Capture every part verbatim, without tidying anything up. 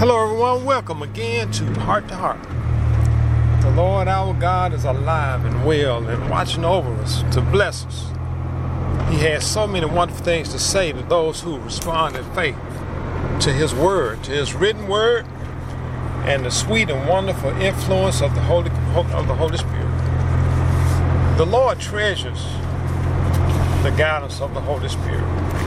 Hello everyone, welcome again to Heart to Heart. The Lord our God is alive and well and watching over us to bless us. He has so many wonderful things to say to those who respond in faith to His Word, to His written Word, and the sweet and wonderful influence of the Holy of the Holy Spirit. The Lord treasures the guidance of the Holy Spirit.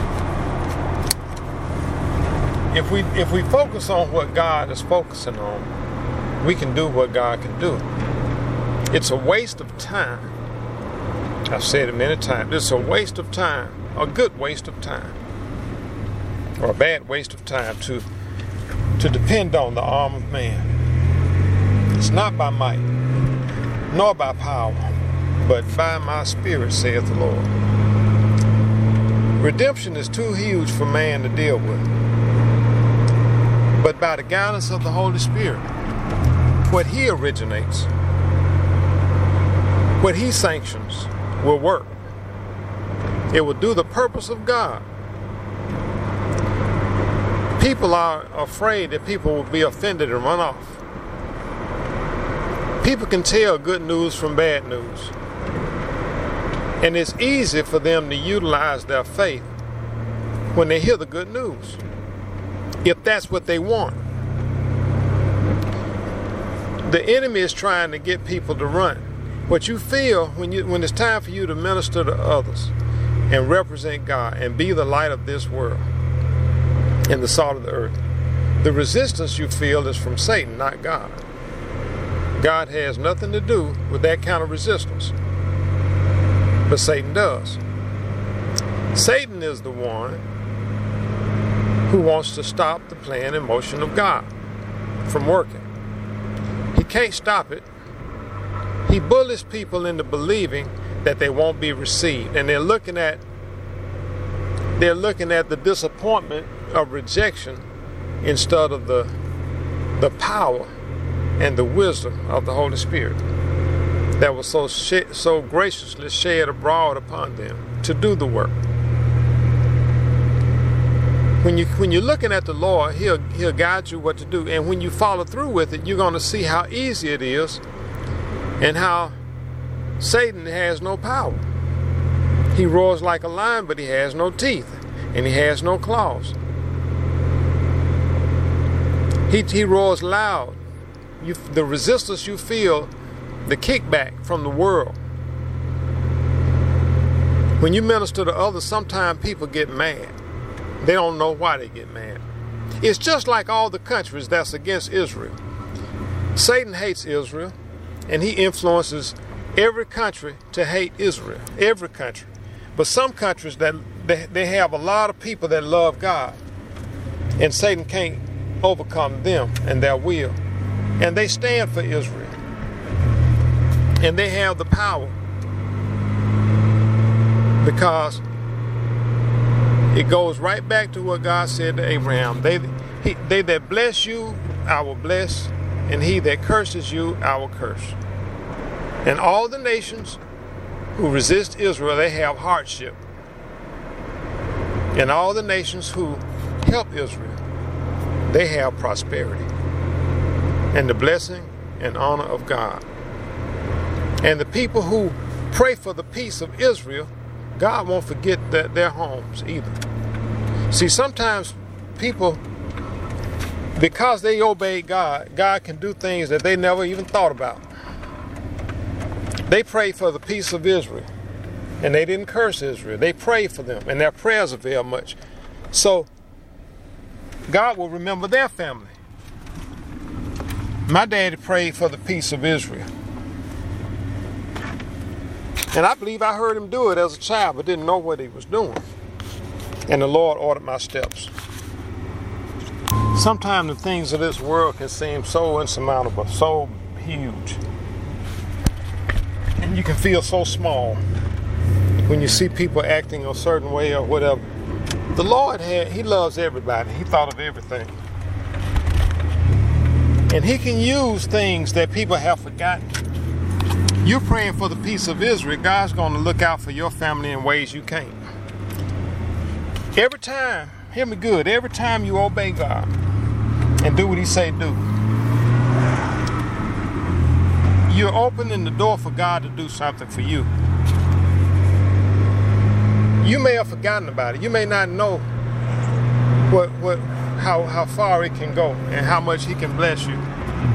If we if we focus on what God is focusing on, we can do what God can do. It's a waste of time. I've said it many times. It's a waste of time, a good waste of time, or a bad waste of time to to depend on the arm of man. It's not by might, nor by power, but by my Spirit, saith the Lord. Redemption is too huge for man to deal with. But by the guidance of the Holy Spirit, what He originates, what He sanctions, will work. It will do the purpose of God. People are afraid that people will be offended and run off. People can tell good news from bad news. And it's easy for them to utilize their faith when they hear the good news, if that's what they want. The enemy is trying to get people to run. What you feel when you when it's time for you to minister to others and represent God and be the light of this world and the salt of the earth, the resistance you feel is from Satan, not God. God has nothing to do with that kind of resistance, but Satan does. Satan is the one who wants to stop the plan and motion of God from working. He can't stop it. He bullies people into believing that they won't be received, and they're looking at they're looking at the disappointment of rejection instead of the the power and the wisdom of the Holy Spirit that was so sh- so graciously shed abroad upon them to do the work. When you when you're looking at the Lord, He'll He'll guide you what to do, and when you follow through with it, you're going to see how easy it is, and how Satan has no power. He roars like a lion, but he has no teeth, and he has no claws. He he roars loud. You, the resistance you feel, the kickback from the world. When you minister to others, sometimes people get mad. They don't know why they get mad. It's just like all the countries that's against Israel. Satan hates Israel, and he influences every country to hate Israel. Every country. But some countries, that they, they have a lot of people that love God, and Satan can't overcome them and their will. And they stand for Israel. And they have the power, because it goes right back to what God said to Abraham. They, he, they that bless you, I will bless, and he that curses you, I will curse. And all the nations who resist Israel, they have hardship. And all the nations who help Israel, they have prosperity and the blessing and honor of God. And the people who pray for the peace of Israel, God won't forget that their homes either. See, sometimes people, because they obey God, God can do things that they never even thought about. They prayed for the peace of Israel, and they didn't curse Israel. They prayed for them, and their prayers avail much. So God will remember their family. My daddy prayed for the peace of Israel. And I believe I heard him do it as a child, but didn't know what he was doing. And the Lord ordered my steps. Sometimes the things of this world can seem so insurmountable, so huge. And you can feel so small when you see people acting a certain way or whatever. The Lord, had, He loves everybody. He thought of everything. And He can use things that people have forgotten. You're praying for the peace of Israel. God's going to look out for your family in ways you can't. Every time, hear me good, every time you obey God and do what he say do, you're opening the door for God to do something for you. You may have forgotten about it. You may not know what what how how far it can go and how much he can bless you.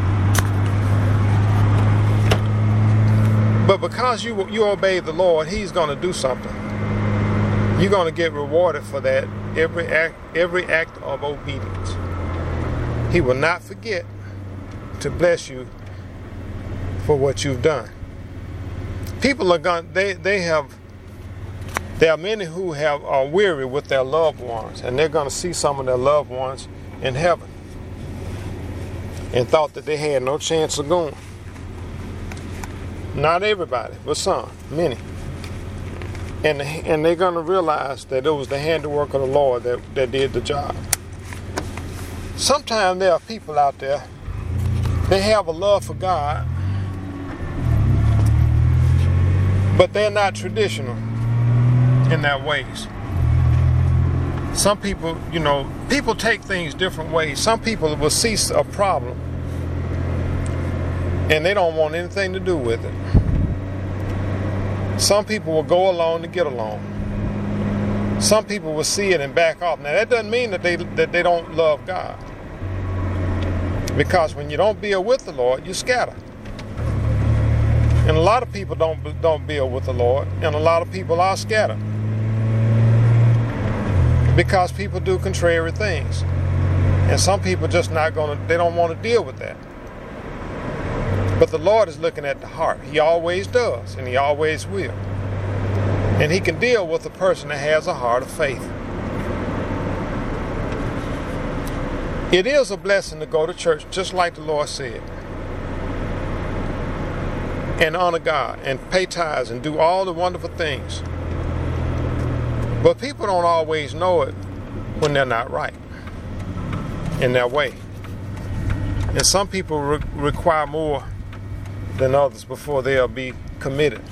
But because you you obey the Lord, he's going to do something. You're going to get rewarded for that every act every act of obedience. He will not forget to bless you for what you've done. People are going they they have there are many who have are weary with their loved ones, and they're going to see some of their loved ones in heaven and thought that they had no chance of going. Not everybody, but some, many. And and they're going to realize that it was the handiwork of the Lord that, that did the job. Sometimes there are people out there, they have a love for God, but they're not traditional in their ways. Some people, you know, people take things different ways. Some people will see a problem and they don't want anything to do with it. Some people will go along to get along. Some people will see it and back off. Now that doesn't mean that they that they don't love God. Because when you don't build with the Lord, you scatter. And a lot of people don't don't build with the Lord, and a lot of people are scattered. Because people do contrary things. And some people just not gonna, they don't want to deal with that. But the Lord is looking at the heart. He always does, and he always will. And he can deal with a person that has a heart of faith. It is a blessing to go to church, just like the Lord said, and honor God, and pay tithes, and do all the wonderful things. But people don't always know it when they're not right in their way. And some people re- require more than others before they'll be committed.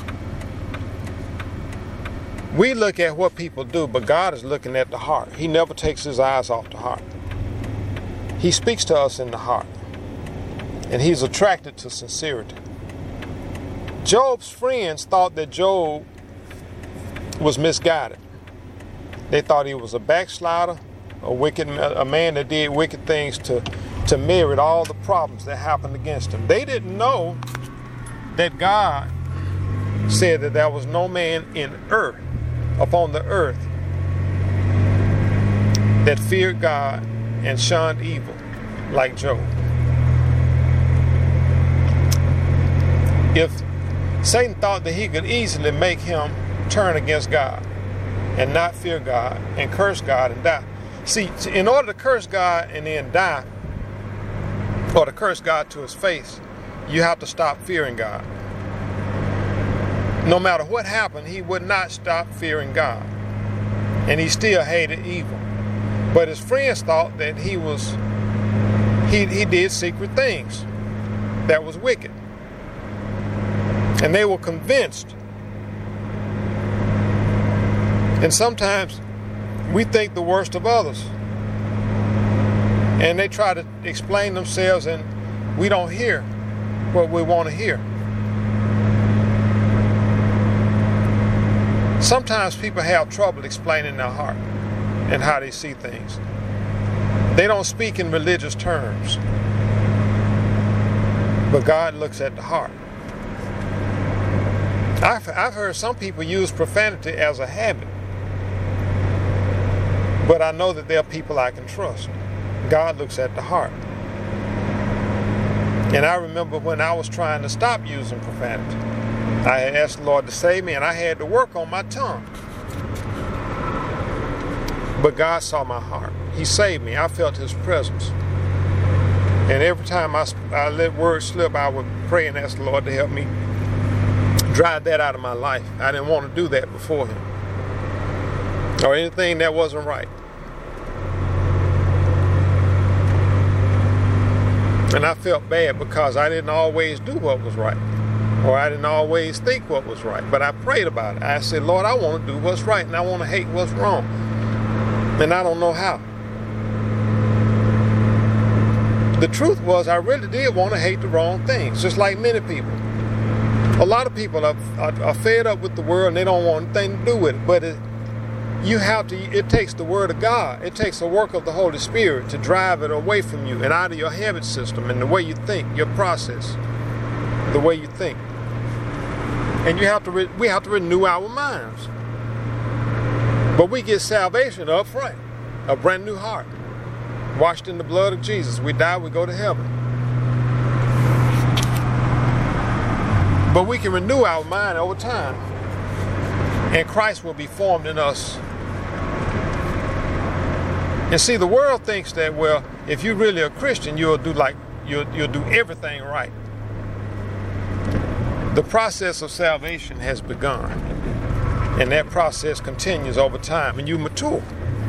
We look at what people do, but God is looking at the heart. He never takes his eyes off the heart. He speaks to us in the heart, and he's attracted to sincerity. Job's friends thought that Job was misguided. They thought he was a backslider, a wicked, a man that did wicked things to, to merit all the problems that happened against him. They didn't know that God said that there was no man in earth, upon the earth, that feared God and shunned evil like Job. If Satan thought that he could easily make him turn against God and not fear God and curse God and die. See, in order to curse God and then die, or to curse God to his face, you have to stop fearing God. No matter what happened, he would not stop fearing God. And he still hated evil. But his friends thought that he was, he, he did secret things that was wicked. And they were convinced. And sometimes we think the worst of others. And they try to explain themselves, and we don't hear what we want to hear. Sometimes people have trouble explaining their heart and how they see things. They don't speak in religious terms. But God looks at the heart. I've, I've heard some people use profanity as a habit. But I know that there are people I can trust. God looks at the heart. And I remember when I was trying to stop using profanity, I had asked the Lord to save me, and I had to work on my tongue. But God saw my heart. He saved me. I felt his presence. And every time I, I let words slip, I would pray and ask the Lord to help me drive that out of my life. I didn't want to do that before him, or anything that wasn't right. And I felt bad because I didn't always do what was right, or I didn't always think what was right. But I prayed about it. I said, Lord, I want to do what's right, and I want to hate what's wrong. And I don't know how. The truth was, I really did want to hate the wrong things, just like many people. A lot of people are, are, are fed up with the world and they don't want anything to do with it. But it, you have to. It takes the Word of God. It takes the work of the Holy Spirit to drive it away from you and out of your habit system and the way you think, your process, the way you think. And you have to. Re, we have to renew our minds. But we get salvation up front, a brand new heart, washed in the blood of Jesus. We die, we go to heaven. But we can renew our mind over time, and Christ will be formed in us. And see, the world thinks that, well, if you're really a Christian, you'll do like you'll you'll do everything right. The process of salvation has begun, and that process continues over time, and you mature.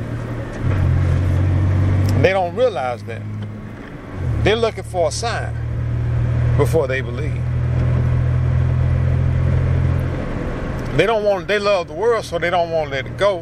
They don't realize that. They're looking for a sign before they believe. They don't want. They love the world, so they don't want to let it go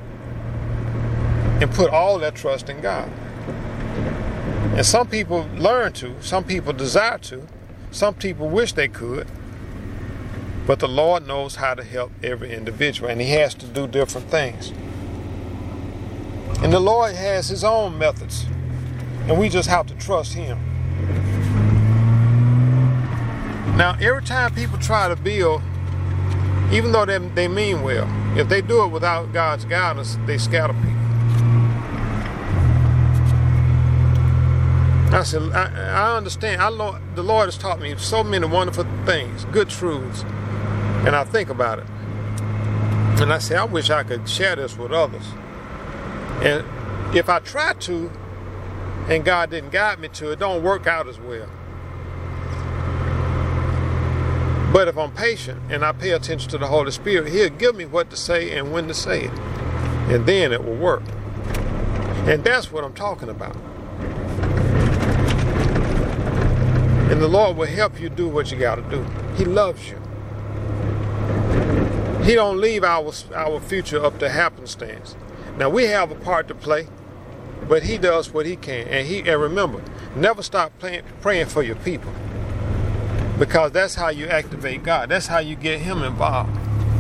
and put all their trust in God. And some people learn to. Some people desire to. Some people wish they could. But the Lord knows how to help every individual, and He has to do different things. And the Lord has His own methods, and we just have to trust Him. Now, every time people try to build, even though they, they mean well, if they do it without God's guidance, they scatter people. I said, I, I understand. I know the Lord has taught me so many wonderful things, good truths, and I think about it. And I say, I wish I could share this with others. And if I try to, and God didn't guide me to, it don't work out as well. But if I'm patient and I pay attention to the Holy Spirit, He'll give me what to say and when to say it. And then it will work. And that's what I'm talking about. And the Lord will help you do what you got to do. He loves you. He don't leave our, our future up to happenstance. Now, we have a part to play, but He does what He can. And he and remember, never stop playing, praying for your people, because that's how you activate God. That's how you get Him involved.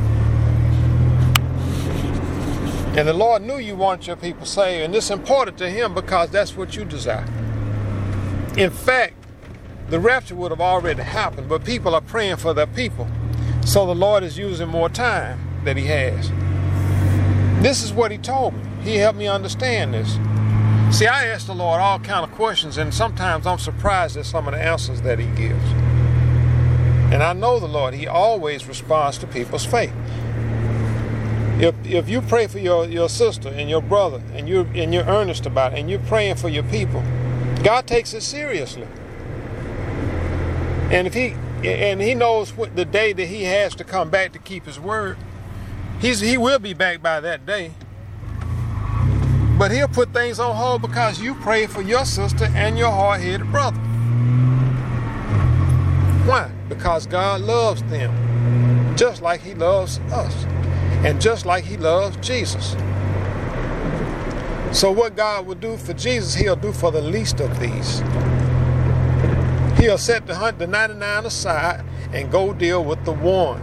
And the Lord knew you wanted your people saved, and it's important to Him because that's what you desire. In fact, the rapture would have already happened, but people are praying for their people. So the Lord is using more time that He has. This is what He told me. He helped me understand this. See, I ask the Lord all kind of questions, and sometimes I'm surprised at some of the answers that He gives. And I know the Lord, He always responds to people's faith. If if you pray for your, your sister and your brother, and you're, and you're earnest about it, and you're praying for your people, God takes it seriously. And if He and He knows what the day that He has to come back to keep His word, He's, He will be back by that day. But He'll put things on hold because you pray for your sister and your hard-headed brother. Why? Because God loves them just like He loves us, and just like He loves Jesus. So what God will do for Jesus, He'll do for the least of these. He'll set the ninety-nine aside and go deal with the one.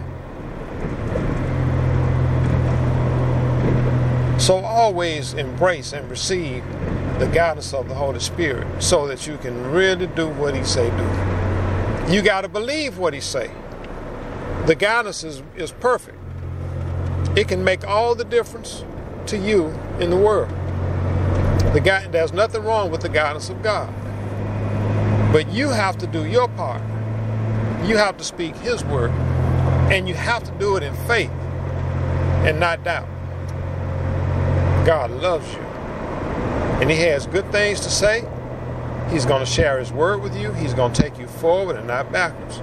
So always embrace and receive the guidance of the Holy Spirit so that you can really do what He say do. You got to believe what He say. The guidance is, is perfect. It can make all the difference to you in the world. The guy, there's nothing wrong with the guidance of God. But you have to do your part. You have to speak His word. And you have to do it in faith and not doubt. God loves you. And He has good things to say. He's going to share His word with you. He's going to take you forward and not backwards.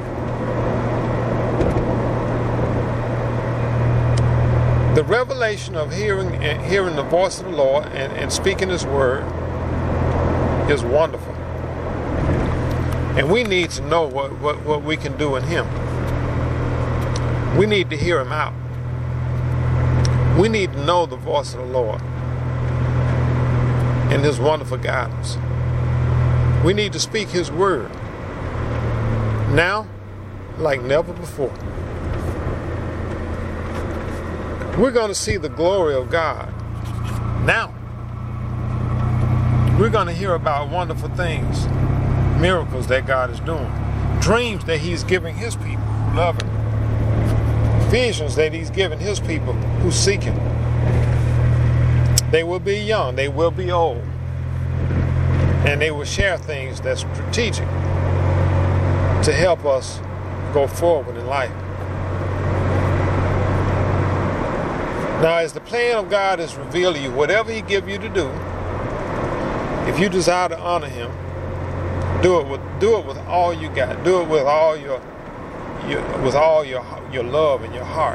The revelation of hearing and hearing the voice of the Lord and, and speaking His word is wonderful. And we need to know what, what, what we can do in Him. We need to hear Him out. We need to know the voice of the Lord and His wonderful guidance. We need to speak his word now like never before. We're going to see the glory of God now. We're going to hear about wonderful things, miracles that God is doing, dreams that he's giving his people who love him, visions that he's giving his people who seek him. They will be young, they will be old, and they will share things that's strategic to help us go forward in life. Now, as the plan of God is revealed to you, whatever he give you to do, if you desire to honor him, do it with do it with all you got. Do it with all your, your with all your your love and your heart.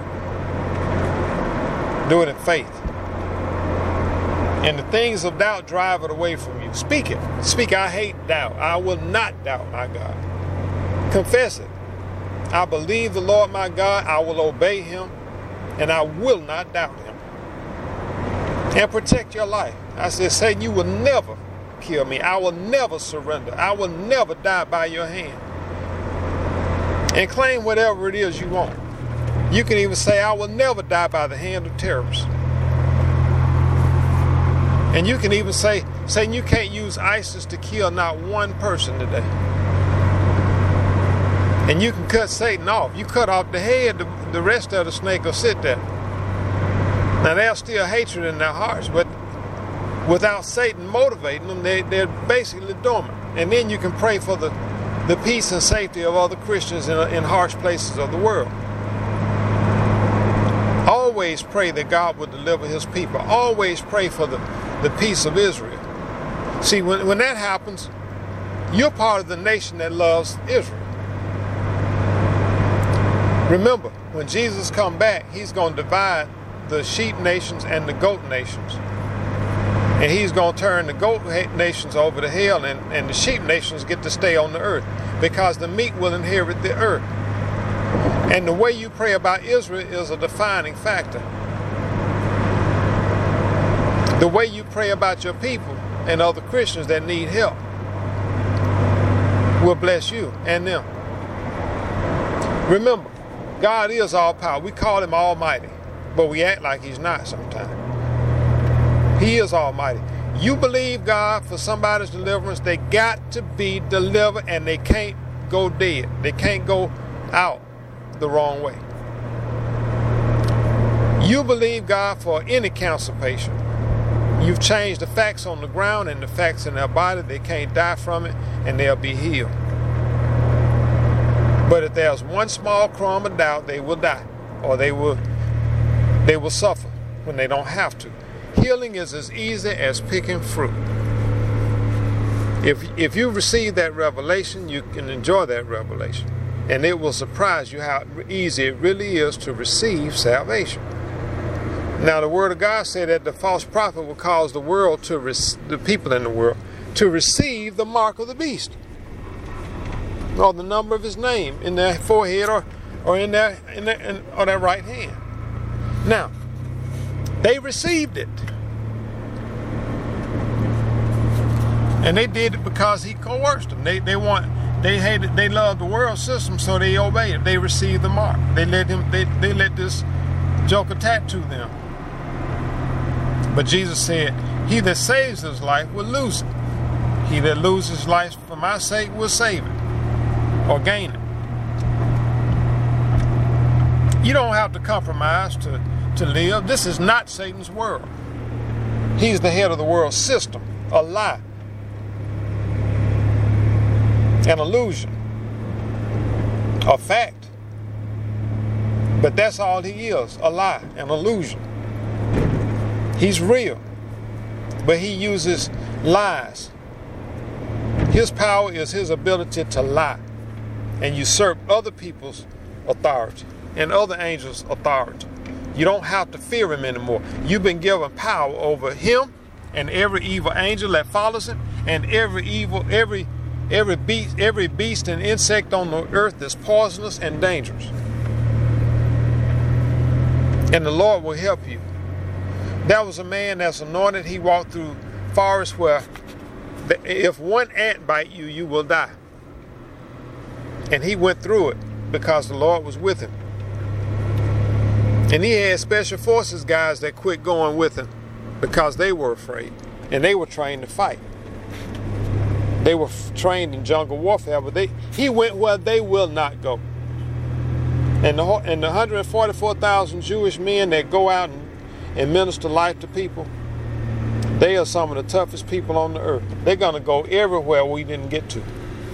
Do it in faith. And the things of doubt, drive it away from you. Speak it. Speak, I hate doubt. I will not doubt my God. Confess it. I believe the Lord my God. I will obey him, and I will not doubt him. And protect your life. I said, Satan, you will never kill me. I will never surrender. I will never die by your hand. And claim whatever it is you want. You can even say, I will never die by the hand of terrorists. And you can even say, Satan, you can't use ISIS to kill not one person today. And you can cut Satan off. You cut off the head, the, the rest of the snake will sit there. Now, there's still hatred in their hearts, but without Satan motivating them, they, they're basically dormant. And then you can pray for the, the peace and safety of other Christians in, in harsh places of the world. Always pray that God will deliver his people. Always pray for the, the peace of Israel. See, when, when that happens, you're part of the nation that loves Israel. Remember, when Jesus comes back, he's going to divide the sheep nations and the goat nations. And he's going to turn the goat nations over to hell, and, and the sheep nations get to stay on the earth, because the meek will inherit the earth. And the way you pray about Israel is a defining factor. The way you pray about your people and other Christians that need help will bless you and them. Remember, God is all power. We call him almighty, but we act like he's not sometimes. He is almighty. You believe God for somebody's deliverance, they got to be delivered, and they can't go dead. They can't go out the wrong way. You believe God for any cancer patient. You've changed the facts on the ground and the facts in their body. They can't die from it, and they'll be healed. But if there's one small crumb of doubt, they will die, or they will they will suffer when they don't have to. Healing is as easy as picking fruit. If if you receive that revelation, you can enjoy that revelation, and it will surprise you how easy it really is to receive salvation. Now, the Word of God said that the false prophet will cause the world to rec- the people in the world to receive the mark of the beast, or the number of his name in their forehead, or or in their in their in, or their right hand. Now, they received it, and they did it because he coerced them. They they want they hated they loved the world system, so they obeyed it. They received the mark. They let him they they let this joker tattoo them. But Jesus said, "He that saves his life will lose it. He that loses his life for my sake will save it, or gain it." You don't have to compromise to, to live. This is not Satan's world. He's the head of the world system, a lie, an illusion, a fact. But that's all he is, a lie, an illusion. He's real, but he uses lies. His power is his ability to lie and usurp other people's authority and other angels' authority. You don't have to fear him anymore. You've been given power over him and every evil angel that follows him, and every evil, every every beast, every beast and insect on the earth that's poisonous and dangerous. And the Lord will help you. There was a man that's anointed. He walked through forests where If one ant bite you, you will die. And he went through it because the Lord was with him. And he had special forces guys that quit going with him because they were afraid. And they were trained to fight. They were f- trained in jungle warfare, but they he went where they will not go. And the, and the one hundred forty-four thousand Jewish men that go out and, and minister life to people, they are some of the toughest people on the earth. They're going to go everywhere we didn't get to.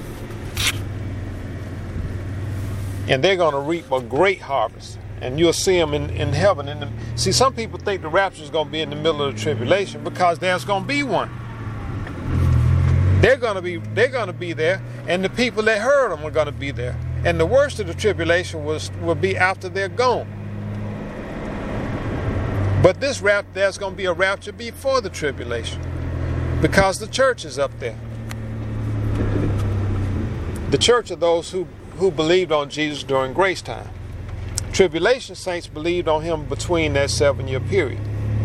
And they're going to reap a great harvest. And you'll see them in, in heaven. In the, see, some people think the rapture is going to be in the middle of the tribulation because there's going to be one. They're going to be they're going to be there, and the people that heard them are going to be there. And the worst of the tribulation was will be after they're gone. But this rap there's going to be a rapture before the tribulation, because the church is up there. The church are those who who believed on Jesus during grace time. Tribulation saints believed on him between that seven-year period.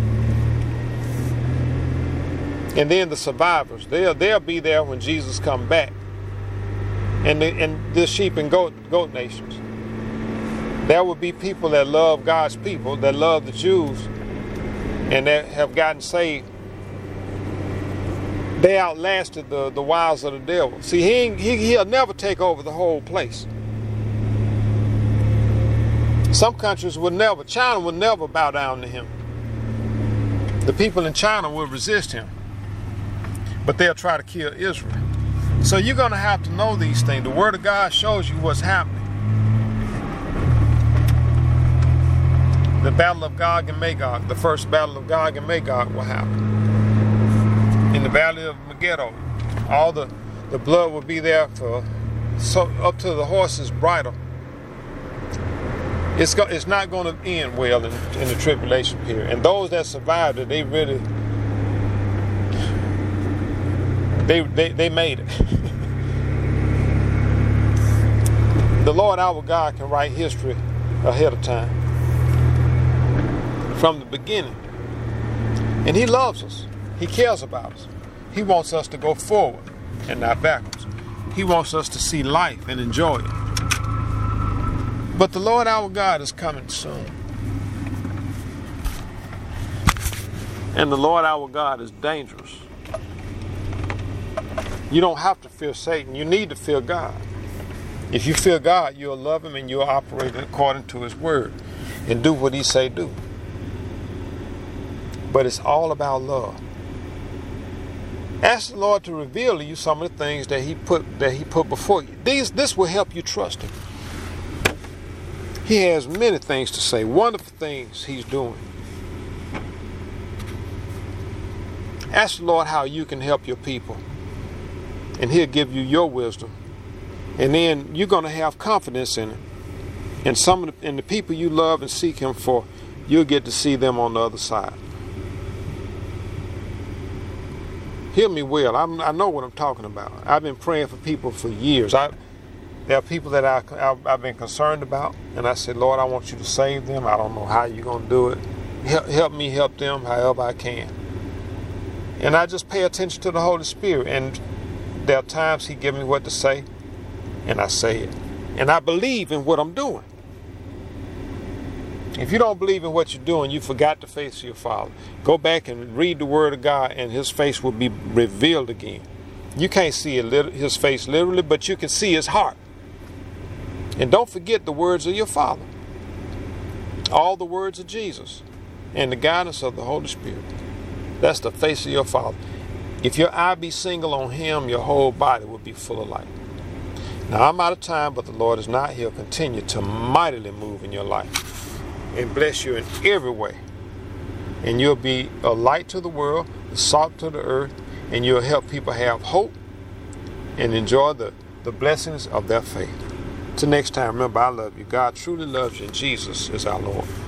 And then the survivors, they'll, they'll be there when Jesus come back. And the, and the sheep and goat, goat nations. There will be people that love God's people, that love the Jews, and that have gotten saved. They outlasted the, the wiles of the devil. See, he, ain't, he, he'll never take over the whole place. Some countries will never, China will never bow down to him. The people in China will resist him. But they'll try to kill Israel. So you're going to have to know these things. The Word of God shows you what's happening. The battle of Gog and Magog, the first battle of Gog and Magog will happen. In the valley of Megiddo, all the, the blood will be there for so up to the horse's bridle. It's, go, it's not going to end well in, in the tribulation period. And those that survived it, they really, they, they, they made it. The Lord our God can write history ahead of time, from the beginning. And he loves us. He cares about us. He wants us to go forward and not backwards. He wants us to see life and enjoy it. But the Lord our God is coming soon. And the Lord our God is dangerous. You don't have to fear Satan. You need to fear God. If you fear God, you'll love him and you'll operate according to his word and do what he say do. But it's all about love. Ask the Lord to reveal to you some of the things that he put that he put before you. These this will help you trust him. He has many things to say, wonderful things he's doing. Ask the Lord how you can help your people, and he'll give you your wisdom. And then you're going to have confidence in him. And some of the, and the people you love and seek him for, you'll get to see them on the other side. Hear me well. I'm, I know what I'm talking about. I've been praying for people for years. I, there are people that I, I, I've been concerned about. And I said, Lord, I want you to save them. I don't know how you're going to do it. Help, help me help them however I can. And I just pay attention to the Holy Spirit. And there are times he gives me what to say. And I say it. And I believe in what I'm doing. If you don't believe in what you're doing, you forgot the face of your Father. Go back and read the Word of God, and his face will be revealed again. You can't see it, his face literally, but you can see his heart. And don't forget the words of your Father. All the words of Jesus and the guidance of the Holy Spirit. That's the face of your Father. If your eye be single on him, your whole body will be full of light. Now, I'm out of time, but the Lord is not. He'll continue to mightily move in your life and bless you in every way. And you'll be a light to the world, a salt to the earth, and you'll help people have hope and enjoy the, the blessings of their faith. Till next time, remember, I love you. God truly loves you, and Jesus is our Lord.